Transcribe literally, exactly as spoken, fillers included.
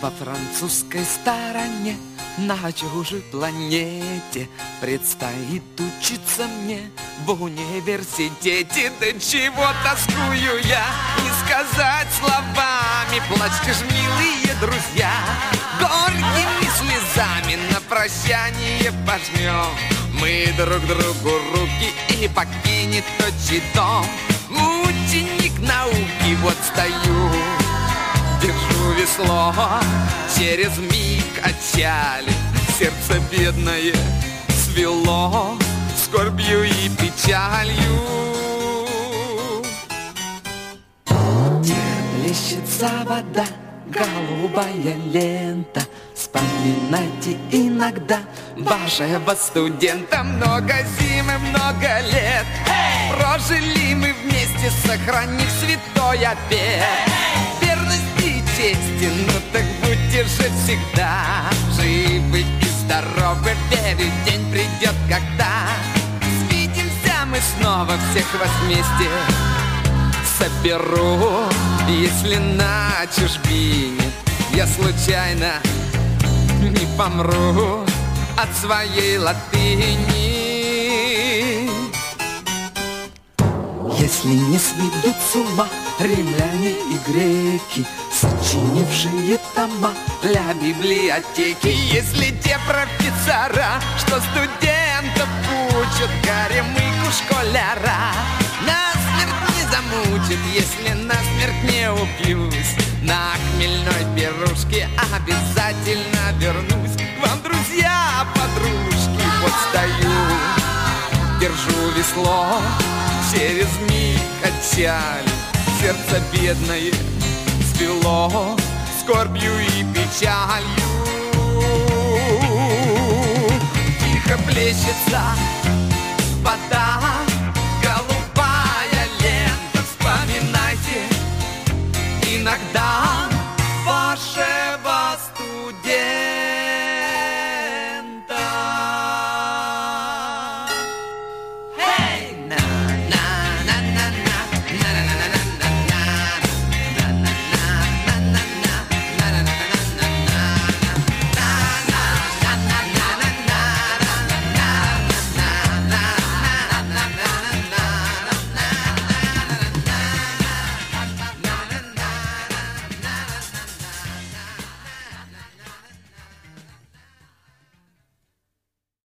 Во французской стороне, на чужой планете, предстоит учиться мне в университете. Да чего тоскую я, не сказать словами. Плачьте ж, милые друзья, горькими слезами на прощание пожмем мы друг другу руки, и покинет отчий дом ученик науки. Вот стою, держу весло, через миг отчалит, сердце бедное свело скорбью и печалью. Плещется вода, голубая лента, вспоминайте иногда вашего студента. Много зим и много лет прожили мы вместе, сохранив святой обет верности и чести. Ну так будьте же всегда живы и здоровы, верю, день придет, когда свидимся мы снова, всех вас вместе соберу. Если на чужбине я случайно не помру от своей латыни, если не сведут с ума римляне и греки, сочинившие тома для библиотеки, если те профессора, что студентов учат, горемыку школяра насмерть не замучат, если насмерть не упьюсь, на хмельной пирушке обязательно вернусь к вам, друзья, подружки. Вот стою, держу весло, через миг отчалит, сердце бедное свело скорбью и печалью. Тихо плещется